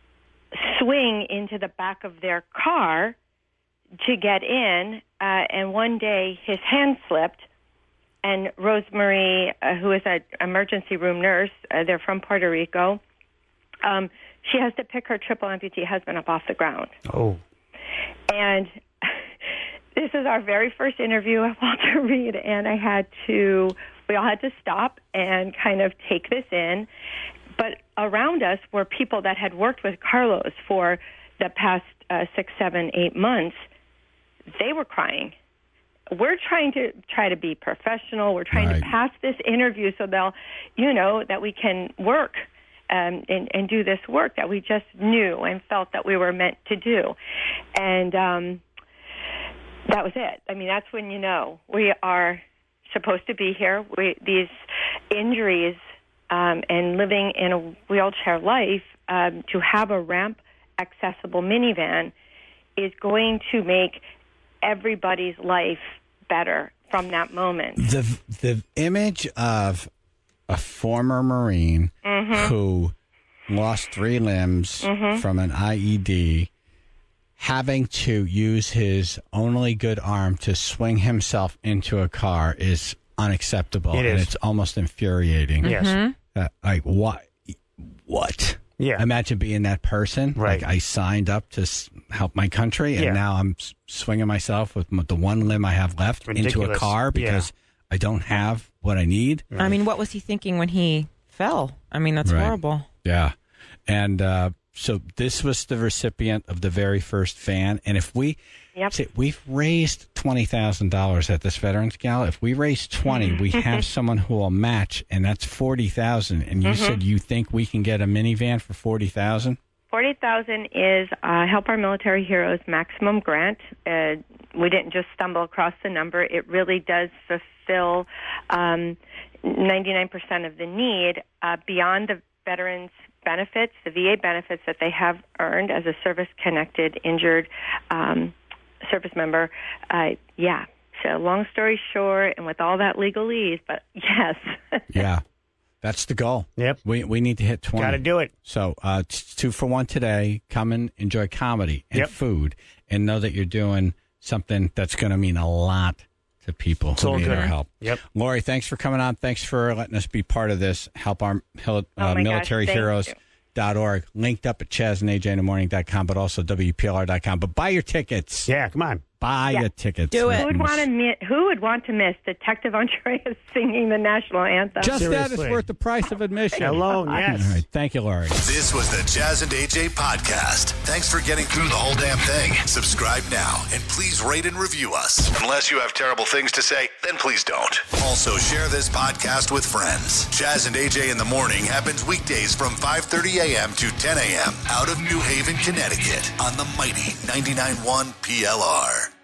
swing into the back of their car to get in, uh, and one day his hand slipped, and Rosemary, uh, who is an emergency room nurse, uh, they're from Puerto Rico, um, she has to pick her triple amputee husband up off the ground. Oh. And this is our very first interview at Walter Reed, and I had to, we all had to stop and kind of take this in. But around us were people that had worked with Carlos for the past uh, six, seven, eight months. They were crying. We're trying to try to be professional. We're trying Right. to pass this interview so they'll, you know, that we can work um, and, and do this work that we just knew and felt that we were meant to do. And um, that was it. I mean, that's when you know we are supposed to be here. We, these injuries um, and living in a wheelchair life, um, to have a ramp-accessible minivan is going to make everybody's life better from that moment. The the image of a former Marine Mhm. who lost three limbs Mhm. from an I E D, having to use his only good arm to swing himself into a car is unacceptable. It and is. it's almost infuriating. Yes. Mhm. Uh, like, what? What? Yeah. Imagine being that person. Right. Like, I signed up to s- help my country, and Yeah. now I'm s- swinging myself with m- the one limb I have left into a Ridiculous. car because I don't have what I need. I mean, what was he thinking when he fell? I mean, that's Right. horrible. Yeah. And uh, so this was the recipient of the very first van. And if we, Yep. see, we've raised twenty thousand dollars at this Veterans Gala. If we raise twenty, we have someone who will match, and that's forty thousand dollars. And you Mm-hmm. said you think we can get a minivan for forty thousand dollars? forty thousand dollars is uh, Help Our Military Heroes maximum grant. Uh, we didn't just stumble across the number. It really does fulfill um, ninety-nine percent of the need uh, beyond the veterans' benefits, the V A benefits that they have earned as a service-connected, injured um, service member. Uh, yeah. So long story short, and with all that legalese, but yes. Yeah. That's the goal. Yep. We we need to hit twenty. Got to do it. So uh, t- two for one today. Come and enjoy comedy and Yep. food, and know that you're doing something that's going to mean a lot to people It's who all need good. our help. Yep. Lori, thanks for coming on. Thanks for letting us be part of this. Help our uh, Oh, my gosh, military thank heroes. you. Dot org, linked up at Chaz and A J in the morning dot com, but also W P L R dot com. But buy your tickets. Yeah, come on. Buy Yeah. your tickets. Do it. Who would want to miss? Who would want to miss Detective Andreas singing the national anthem? Just that is Seriously. worth the price of admission. Alone, yes. All right. Thank you, Lori. This was the Jazz and A J podcast. Thanks for getting through the whole damn thing. Subscribe now and please rate and review us. Unless you have terrible things to say, then please don't. Also, share this podcast with friends. Jazz and A J in the morning happens weekdays from five thirty a.m. to ten a.m. out of New Haven, Connecticut on the mighty ninety-nine point one P L R.